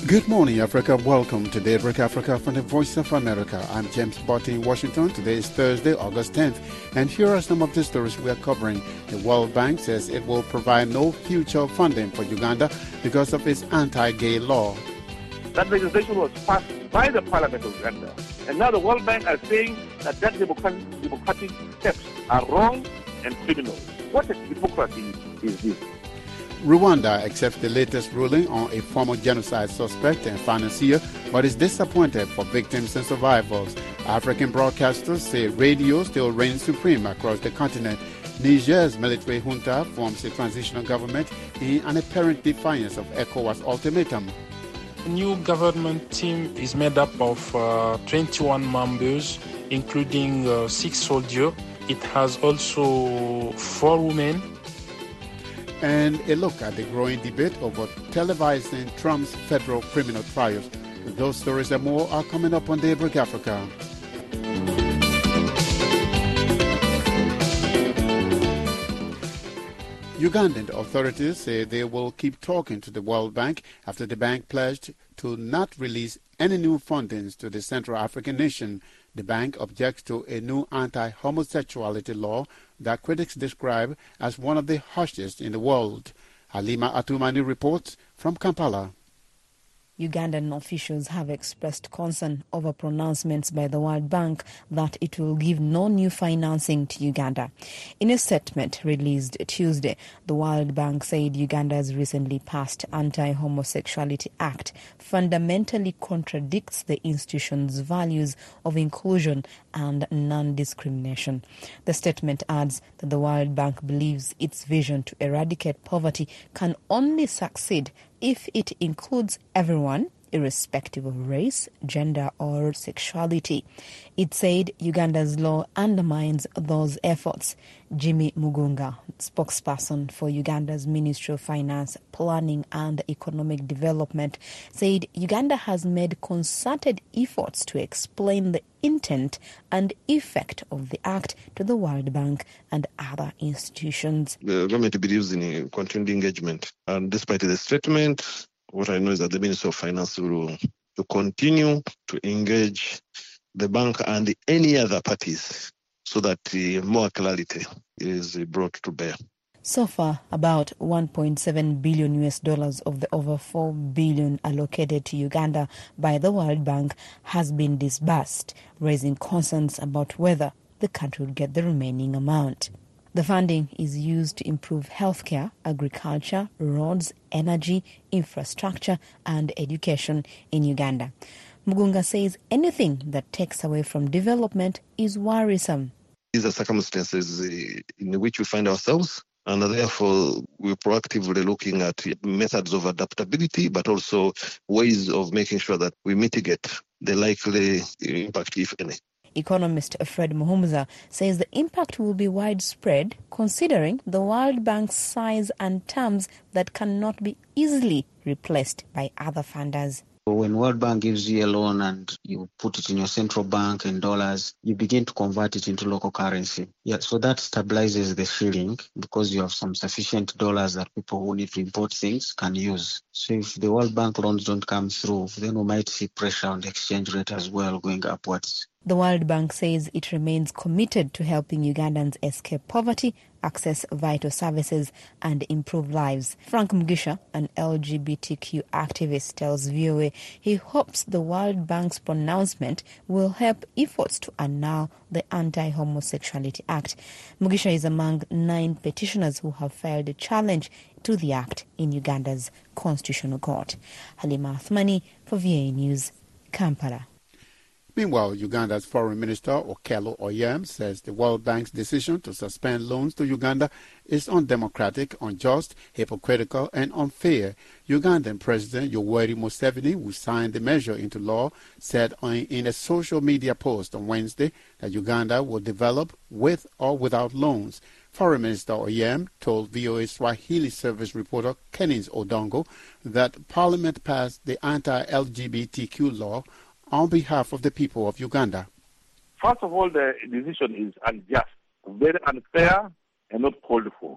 Good morning, Africa. Welcome to Daybreak Africa from the Voice of America. I'm James Botti in Washington. Today is Thursday, August 10th, and here are some of the stories we are covering. The World Bank says it will provide no future funding for Uganda because of its anti-gay law. That legislation was passed by the Parliament of Uganda, and now the World Bank are saying that democratic steps are wrong and criminal. What a hypocrisy is this? Rwanda accepts the latest ruling on a former genocide suspect and financier, but is disappointed for victims and survivors. African broadcasters say radio still reigns supreme across the continent. Niger's military junta forms a transitional government in an apparent defiance of ECOWAS ultimatum. The new government team is made up of 21 members, including 6 soldiers. It has also 4 women. And a look at the growing debate over televising Trump's federal criminal trials. Those stories and more are coming up on Daybreak Africa. Ugandan authorities say they will keep talking to the World Bank after the bank pledged to not release any new fundings to the Central African nation. The bank objects to a new anti-homosexuality law that critics describe as one of the harshest in the world. Halima Atumani reports from Kampala. Ugandan officials have expressed concern over pronouncements by the World Bank that it will give no new financing to Uganda. In a statement released Tuesday, the World Bank said Uganda's recently passed Anti-Homosexuality Act fundamentally contradicts the institution's values of inclusion and non-discrimination. The statement adds that the World Bank believes its vision to eradicate poverty can only succeed if it includes everyone, irrespective of race, gender or sexuality. It said Uganda's law undermines those efforts. Jimmy Mugunga, spokesperson for Uganda's Ministry of Finance, Planning and Economic Development, said Uganda has made concerted efforts to explain the intent and effect of the act to the World Bank and other institutions. The government believes in continued engagement, and despite the statement, what I know is that the Ministry of Finance will continue to engage the bank and any other parties so that more clarity is brought to bear. So far, about $1.7 billion of the over $4 billion allocated to Uganda by the World Bank has been disbursed, raising concerns about whether the country will get the remaining amount. The funding is used to improve healthcare, agriculture, roads, energy, infrastructure and education in Uganda. Mugunga says anything that takes away from development is worrisome. These are circumstances in which we find ourselves, and therefore we're proactively looking at methods of adaptability, but also ways of making sure that we mitigate the likely impact, if any. Economist Fred Muhumuza says the impact will be widespread, considering the World Bank's size and terms that cannot be easily replaced by other funders. When World Bank gives you a loan and you put it in your central bank in dollars, you begin to convert it into local currency. So that stabilizes the shilling because you have some sufficient dollars that people who need to import things can use. So if the World Bank loans don't come through, then we might see pressure on the exchange rate as well going upwards. The World Bank says it remains committed to helping Ugandans escape poverty, access vital services and improve lives. Frank Mugisha, an LGBTQ activist, tells VOA he hopes the World Bank's pronouncement will help efforts to annul the Anti-Homosexuality Act. Mugisha is among 9 petitioners who have filed a challenge to the act in Uganda's Constitutional Court. Halima Athmani for VOA News, Kampala. Meanwhile, Uganda's Foreign Minister Okello Oryem says the World Bank's decision to suspend loans to Uganda is undemocratic, unjust, hypocritical and unfair. Ugandan President Yoweri Museveni, who signed the measure into law, said in a social media post on Wednesday that Uganda will develop with or without loans. Foreign Minister Oryem told VOA Swahili service reporter Kenneth Odongo that Parliament passed the anti-LGBTQ law on behalf of the people of Uganda. First of all, the decision is unjust, very unfair, and not called for.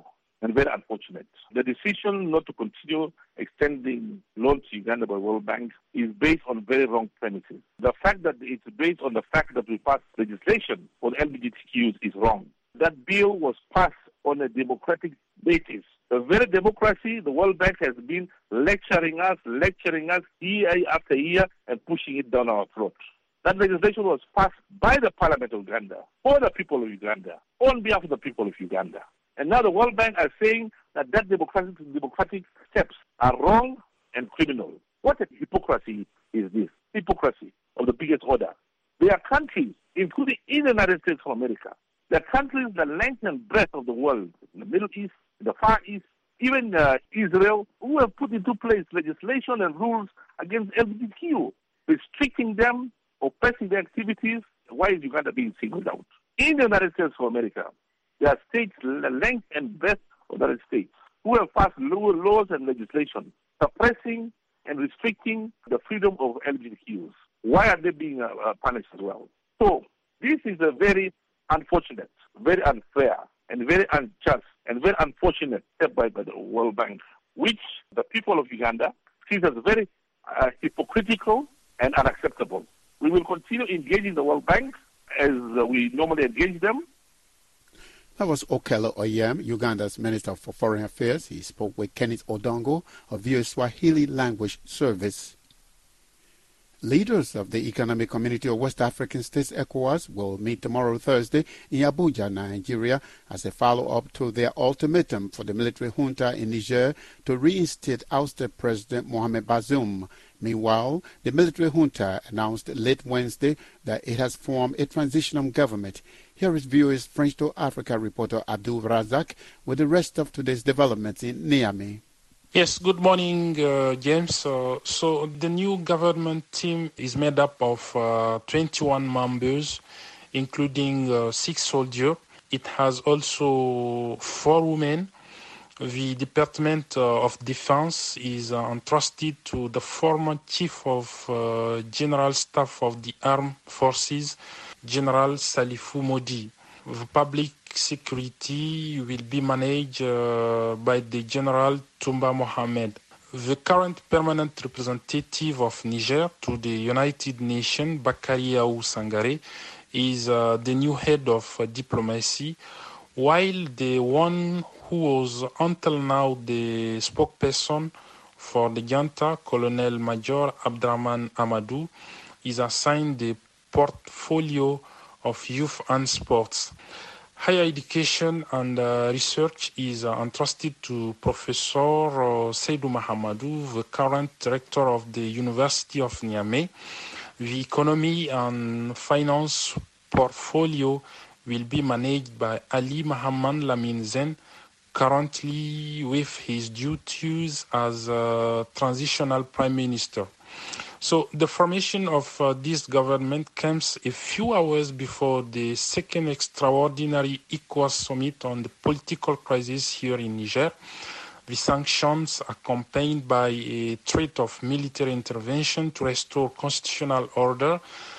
and very unfortunate. The decision not to continue extending loans to Uganda by World Bank is based on very wrong premises. The fact that it's based on the fact that we passed legislation on LGBTQs is wrong. That bill was passed on a democratic basis. The very democracy the World Bank has been lecturing us year after year and pushing it down our throat. That legislation was passed by the Parliament of Uganda, for the people of Uganda, on behalf of the people of Uganda. And now the World Bank are saying that democratic steps are wrong and criminal. What a hypocrisy is this? Hypocrisy of the biggest order. There are countries, including in the United States of America, there are countries the length and breadth of the world, in the Middle East, in the Far East, even Israel, who have put into place legislation and rules against LGBTQ, restricting them, oppressing their activities. Why is Uganda being singled out? In the United States of America, there are states, the length and breadth of the United States, who have passed laws and legislation suppressing and restricting the freedom of LGBTQs. Why are they being punished as well? So this is a very unfortunate, very unfair, and very unjust, and very unfortunate step by the World Bank, which the people of Uganda sees as very hypocritical and unacceptable. We will continue engaging the World Bank as we normally engage them. That was Okello Oryem, Uganda's Minister for Foreign Affairs. He spoke with Kenneth Odongo of VOA Swahili Language Service. Leaders of the Economic Community of West African States, ECOWAS, will meet tomorrow, Thursday, in Abuja, Nigeria, as a follow-up to their ultimatum for the military junta in Niger to reinstate ousted President Mohamed Bazoum. Meanwhile, the military junta announced late Wednesday that it has formed a transitional government. Here is VOA's French to Africa reporter Abdul Razak with the rest of today's developments in Niamey. Yes, good morning, James. So the new government team is made up of 21 members, including 6 soldiers. It has also 4 women. The Department of Defense is entrusted to the former Chief of General Staff of the Armed Forces, General Salifou Modi. The public security will be managed by the General Toumba Mohamed. The current permanent representative of Niger to the United Nations, Bakary Yaou Sangare, is the new head of diplomacy, while the one who was until now the spokesperson for the junta, Colonel Major Abdraman Amadou, is assigned the portfolio of youth and sports. Higher education and research is entrusted to Professor Seydou Mahamadou, the current director of the University of Niamey. The economy and finance portfolio will be managed by Ali Mohamed Lamine Zen, currently with his duties as transitional prime minister. So the formation of this government comes a few hours before the second extraordinary ECOWAS summit on the political crisis here in Niger. The sanctions accompanied by a threat of military intervention to restore constitutional order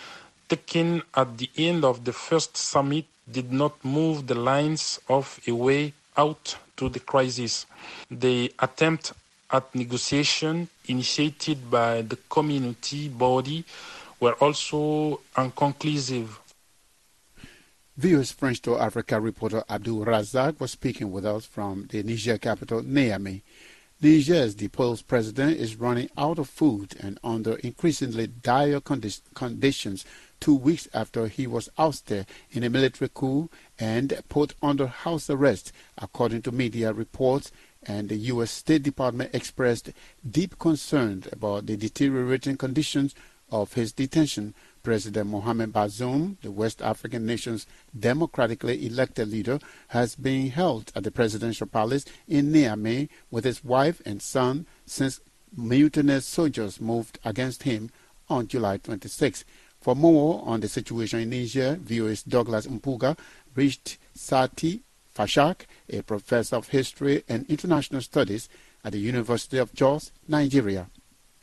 taken at the end of the first summit did not move the lines of a way out to the crisis. The attempt at negotiation initiated by the community body were also inconclusive. VOA's French to Africa reporter Abdul Razak was speaking with us from the Niger capital, Niamey. Niger's deposed president is running out of food and under increasingly dire conditions 2 weeks after he was ousted in a military coup and put under house arrest, according to media reports, and the U.S. State Department expressed deep concern about the deteriorating conditions of his detention. President Mohamed Bazoum, the West African nation's democratically elected leader, has been held at the presidential palace in Niamey with his wife and son since mutinous soldiers moved against him on July 26. For more on the situation in Niger, VOA's Douglas Mpuga reached Sati Fashak, a professor of history and international studies at the University of Jos, Nigeria.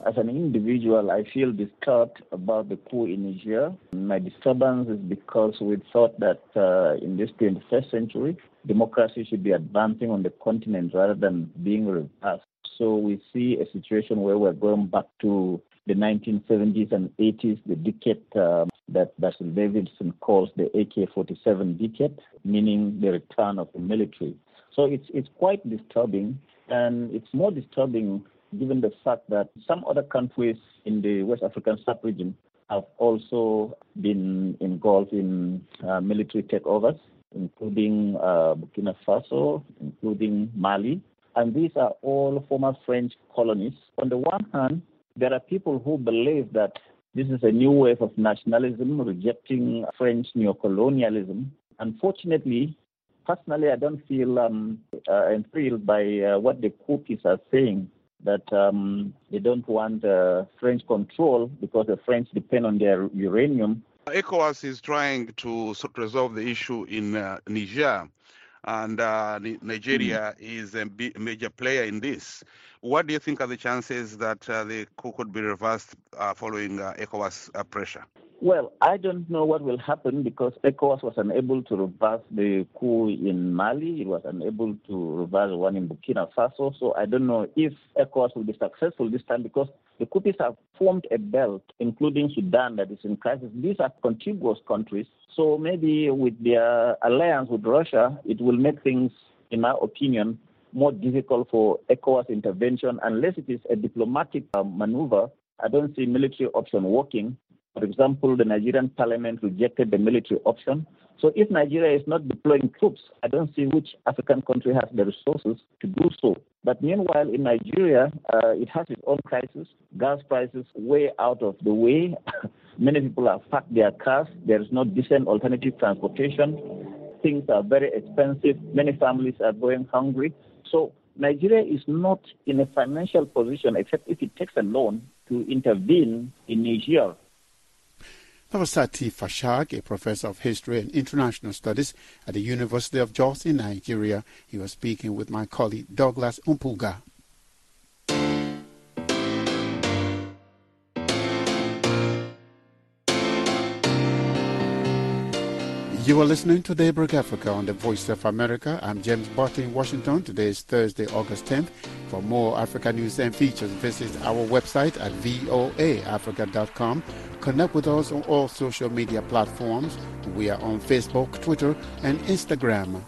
As an individual, I feel disturbed about the coup in Niger. My disturbance is because we thought that in this 21st century, democracy should be advancing on the continent rather than being reversed. So we see a situation where we're going back to the 1970s and 80s, the decade that Basil Davidson calls the AK-47 decade, meaning the return of the military. So it's quite disturbing, and it's more disturbing given the fact that some other countries in the West African sub-region have also been involved in military takeovers, including Burkina Faso, including Mali. And these are all former French colonies. On the one hand, there are people who believe that this is a new wave of nationalism, rejecting French neocolonialism. Unfortunately, personally, I don't feel enthralled by what the coupists are saying, that they don't want French control because the French depend on their uranium. ECOWAS is trying to resolve the issue in Niger, and Nigeria is a major player in this. What do you think are the chances that the coup could be reversed following ECOWAS pressure? Well, I don't know what will happen because ECOWAS was unable to reverse the coup in Mali. It was unable to reverse one in Burkina Faso. So I don't know if ECOWAS will be successful this time because the coupists have formed a belt, including Sudan, that is in crisis. These are contiguous countries. So maybe with their alliance with Russia, it will make things, in my opinion, more difficult for ECOWAS intervention. Unless it is a diplomatic maneuver, I don't see military option working. For example, the Nigerian parliament rejected the military option. So if Nigeria is not deploying troops, I don't see which African country has the resources to do so. But meanwhile, in Nigeria, it has its own crisis. Gas prices way out of the way. Many people have packed their cars. There is no decent alternative transportation. Things are very expensive. Many families are going hungry. So Nigeria is not in a financial position, except if it takes a loan, to intervene in Niger. That was Sati Fashak, a professor of history and international studies at the University of Jos in Nigeria. He was speaking with my colleague Douglas Umpuga. You are listening to Daybreak Africa on the Voice of America. I'm James Barton in Washington. Today is Thursday, August 10th. For more Africa news and features, visit our website at voaafrica.com. Connect with us on all social media platforms. We are on Facebook, Twitter, and Instagram.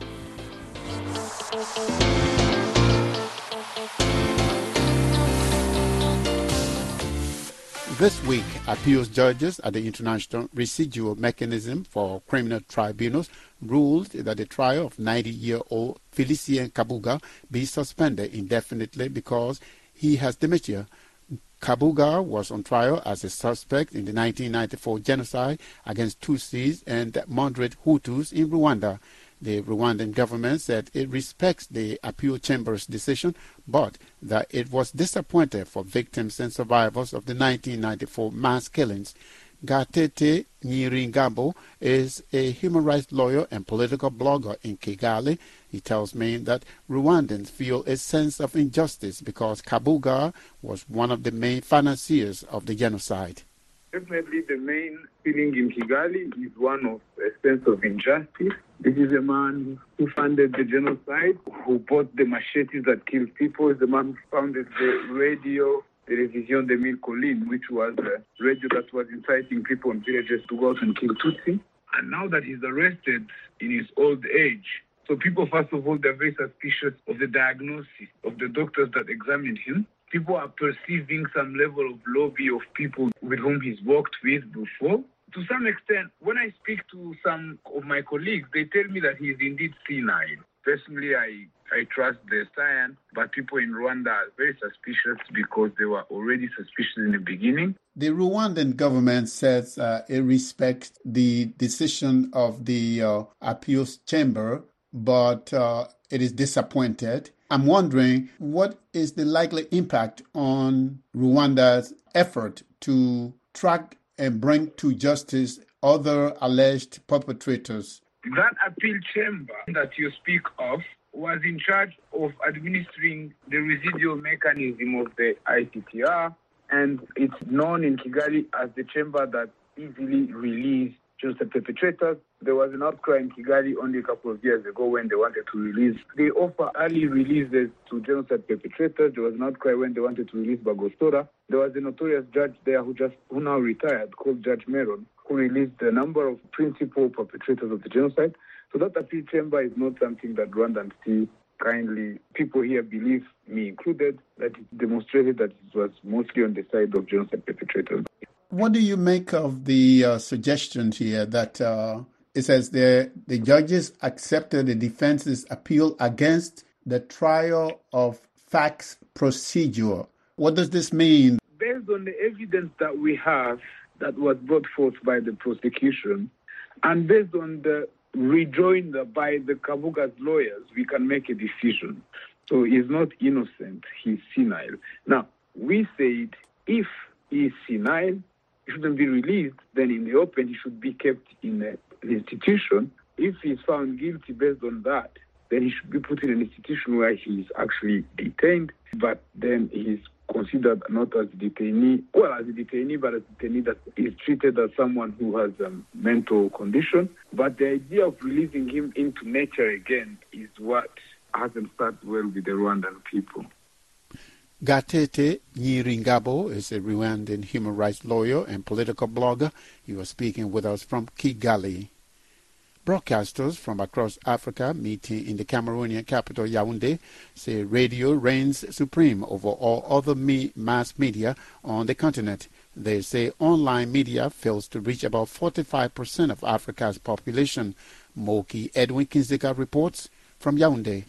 This week, appeals judges at the International Residual Mechanism for Criminal Tribunals ruled that the trial of 90-year-old Felicien Kabuga be suspended indefinitely because he has dementia. Kabuga was on trial as a suspect in the 1994 genocide against Tutsis and moderate Hutus in Rwanda. The Rwandan government said it respects the appeal chamber's decision, but that it was disappointed for victims and survivors of the 1994 mass killings. Gatete Nyiringabo is a human rights lawyer and political blogger in Kigali. He tells me that Rwandans feel a sense of injustice because Kabuga was one of the main financiers of the genocide. Definitely the main feeling in Kigali is one of a sense of injustice. This is a man who funded the genocide, who bought the machetes that killed people. Is the man who founded the radio, Télévision 2000 Collines, which was a radio that was inciting people in villages to go out and kill Tutsi. And now that he's arrested in his old age, so people, first of all, they're very suspicious of the diagnosis of the doctors that examined him. People are perceiving some level of lobby of people with whom he's worked with before. To some extent, when I speak to some of my colleagues, they tell me that he is indeed senile. Personally, I trust the science, but people in Rwanda are very suspicious because they were already suspicious in the beginning. The Rwandan government says it respects the decision of the appeals chamber, but it is disappointed. I'm wondering, what is the likely impact on Rwanda's effort to track and bring to justice other alleged perpetrators? That appeal chamber that you speak of was in charge of administering the residual mechanism of the ICTR, and it's known in Kigali as the chamber that easily released genocide perpetrators. There was an outcry in Kigali only a couple of years ago when they wanted to release. They offer early releases to genocide perpetrators. There was an outcry when they wanted to release Bagosora. There was a notorious judge there who now retired, called Judge Meron, who released a number of principal perpetrators of the genocide. So that appeal chamber is not something that Rwandans see kindly. People here believe, me included, that it demonstrated that it was mostly on the side of genocide perpetrators. What do you make of the suggestion here that it says the judges accepted the defense's appeal against the trial of facts procedure? What does this mean? Based on the evidence that we have that was brought forth by the prosecution, and based on the rejoinder by the Kabuga's lawyers, we can make a decision. So he's not innocent, he's senile. Now, we said if he's senile, he shouldn't be released, then in the open he should be kept in an institution. If he's found guilty based on that, then he should be put in an institution where he's actually detained, but then he's considered not as a detainee, as a detainee, but as a detainee that is treated as someone who has a mental condition. But the idea of releasing him into nature again is what hasn't started well with the Rwandan people. Gatete Nyiringabo is a Rwandan human rights lawyer and political blogger. He was speaking with us from Kigali. Broadcasters from across Africa meeting in the Cameroonian capital Yaoundé say radio reigns supreme over all other mass media on the continent. They say online media fails to reach about 45% of Africa's population. Moki Edwin Kinzika reports from Yaoundé.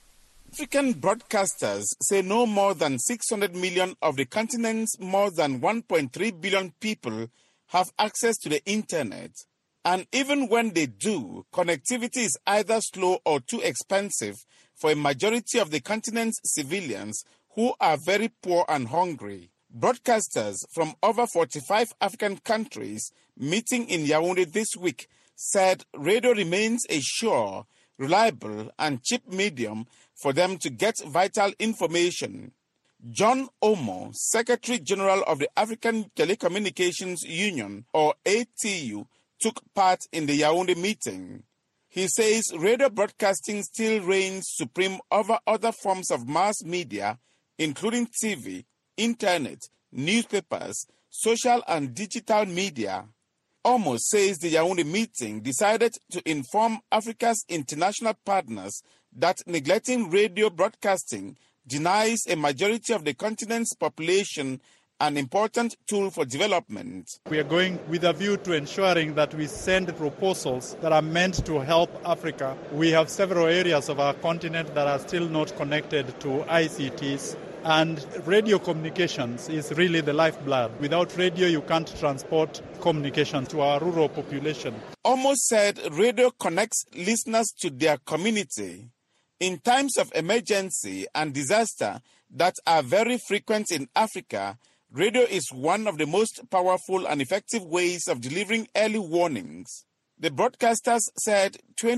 African broadcasters say no more than 600 million of the continent's more than 1.3 billion people have access to the internet. And even when they do, connectivity is either slow or too expensive for a majority of the continent's civilians who are very poor and hungry. Broadcasters from over 45 African countries meeting in Yaoundé this week said radio remains a sure, reliable and cheap medium for them to get vital information. John Omo, Secretary General of the African Telecommunications Union, or ATU, took part in the Yaoundé meeting. He says radio broadcasting still reigns supreme over other forms of mass media, including TV, internet, newspapers, social and digital media. Omo says the Yaoundé meeting decided to inform Africa's international partners that neglecting radio broadcasting denies a majority of the continent's population an important tool for development. We are going with a view to ensuring that we send proposals that are meant to help Africa. We have several areas of our continent that are still not connected to ICTs, and radio communications is really the lifeblood. Without radio, you can't transport communication to our rural population. Almost said radio connects listeners to their community. In times of emergency and disaster that are very frequent in Africa, radio is one of the most powerful and effective ways of delivering early warnings. The broadcasters said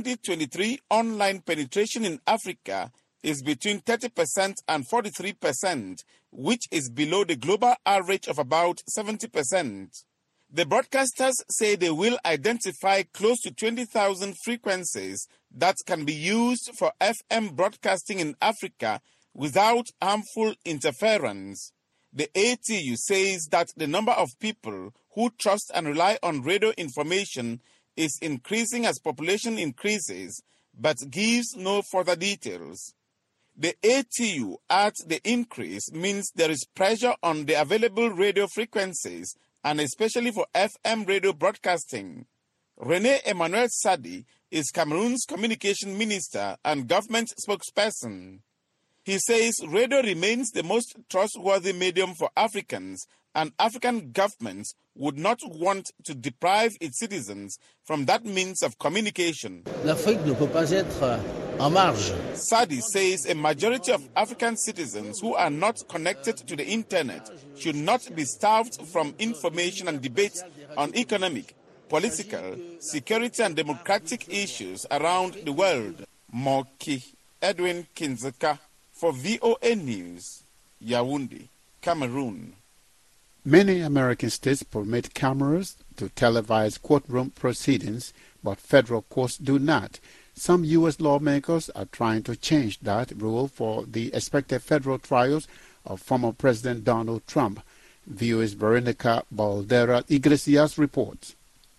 2023 online penetration in Africa is between 30% and 43%, which is below the global average of about 70%. The broadcasters say they will identify close to 20,000 frequencies that can be used for FM broadcasting in Africa without harmful interference. The ATU says that the number of people who trust and rely on radio information is increasing as population increases, but gives no further details. The ATU adds the increase means there is pressure on the available radio frequencies, and especially for FM radio broadcasting. René Emmanuel Sadi is Cameroon's communication minister and government spokesperson. He says radio remains the most trustworthy medium for Africans, and African governments would not want to deprive its citizens from that means of communication. L'Afrique ne peut pas être en marge. Sadi says a majority of African citizens who are not connected to the internet should not be starved from information and debate on economic, political, security and democratic issues around the world. Moki Edwin Kinzeka for VOA News, Yaoundé, Cameroon. Many American states permit cameras to televise courtroom proceedings, but federal courts do not. Some U.S. lawmakers are trying to change that rule for the expected federal trials of former President Donald Trump. VOA's Veronica Baldera Iglesias reports.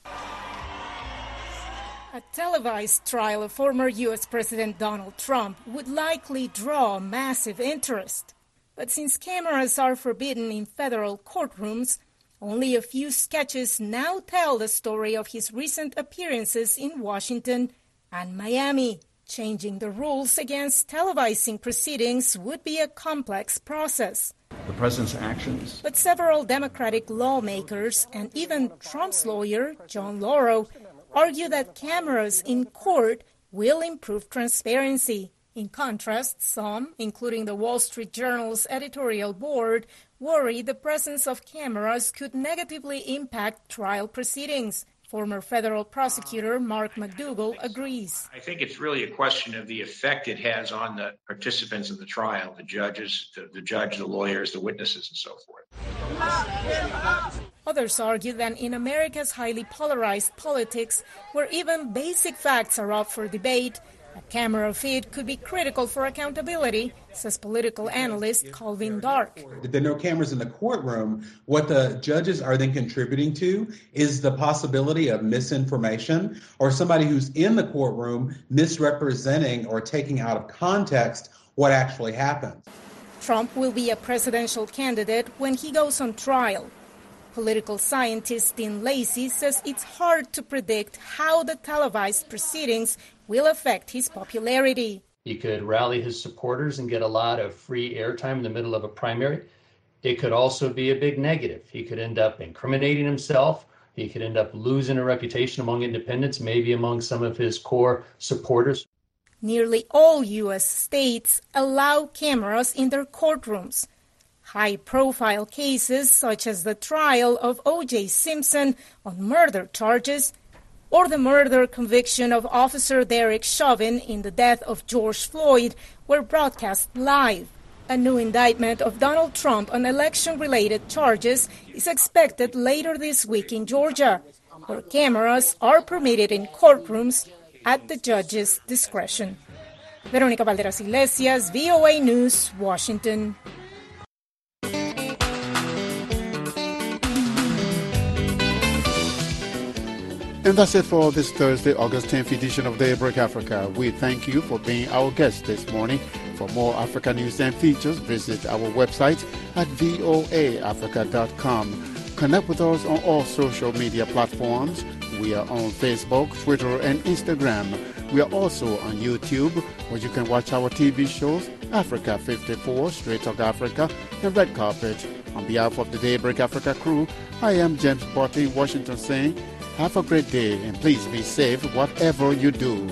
A televised trial of former U.S. President Donald Trump would likely draw massive interest. But since cameras are forbidden in federal courtrooms, only a few sketches now tell the story of his recent appearances in Washington and Miami. Changing the rules against televising proceedings would be a complex process. The president's actions. But several Democratic lawmakers and even Trump's lawyer, John Lauro, argue that cameras in court will improve transparency. In contrast, some, including the Wall Street Journal's editorial board, worry the presence of cameras could negatively impact trial proceedings. Former federal prosecutor Mark McDougal agrees. I think it's really a question of the effect it has on the participants in the trial, the judges, the judge, the lawyers, the witnesses, and so forth. Others argue that in America's highly polarized politics, where even basic facts are up for debate, a camera feed could be critical for accountability, says political analyst Calvin Dark. If there are no cameras in the courtroom, what the judges are then contributing to is the possibility of misinformation or somebody who's in the courtroom misrepresenting or taking out of context what actually happened. Trump will be a presidential candidate when he goes on trial. Political scientist Dean Lacey says it's hard to predict how the televised proceedings will affect his popularity. He could rally his supporters and get a lot of free airtime in the middle of a primary. It could also be a big negative. He could end up incriminating himself. He could end up losing a reputation among independents, maybe among some of his core supporters. Nearly all U.S. states allow cameras in their courtrooms. High-profile cases such as the trial of O.J. Simpson on murder charges or the murder conviction of Officer Derek Chauvin in the death of George Floyd were broadcast live. A new indictment of Donald Trump on election-related charges is expected later this week in Georgia, where cameras are permitted in courtrooms at the judge's discretion. Veronica Valderas Iglesias, VOA News, Washington. And that's it for this Thursday, August 10th edition of Daybreak Africa. We thank you for being our guest this morning. For more Africa news and features, visit our website at voaafrica.com. Connect with us on all social media platforms. We are on Facebook, Twitter, and Instagram. We are also on YouTube, where you can watch our TV shows, Africa 54, Straight Talk Africa, and Red Carpet. On behalf of the Daybreak Africa crew, I am James Botti, Washington, saying, have a great day, and please be safe whatever you do.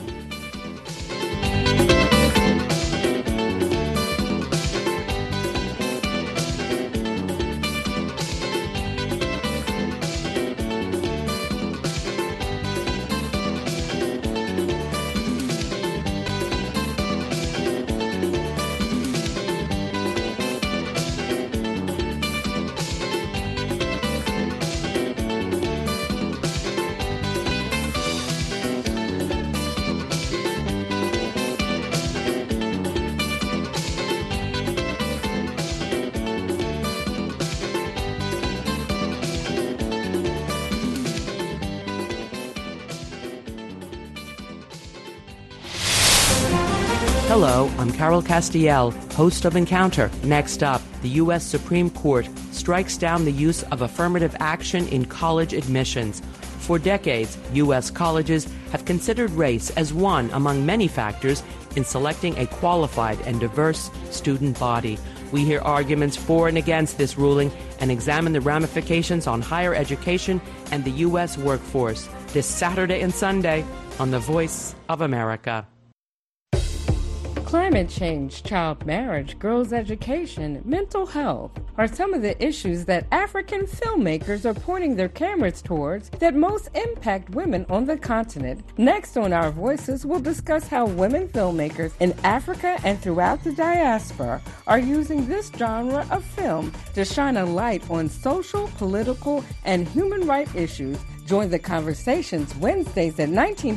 Hello, I'm Carol Castiel, host of Encounter. Next up, the U.S. Supreme Court strikes down the use of affirmative action in college admissions. For decades, U.S. colleges have considered race as one among many factors in selecting a qualified and diverse student body. We hear arguments for and against this ruling and examine the ramifications on higher education and the U.S. workforce this Saturday and Sunday on The Voice of America. Climate change, child marriage, girls' education, mental health are some of the issues that African filmmakers are pointing their cameras towards that most impact women on the continent. Next on Our Voices, we'll discuss how women filmmakers in Africa and throughout the diaspora are using this genre of film to shine a light on social, political, and human rights issues. Join the conversations Wednesdays at 19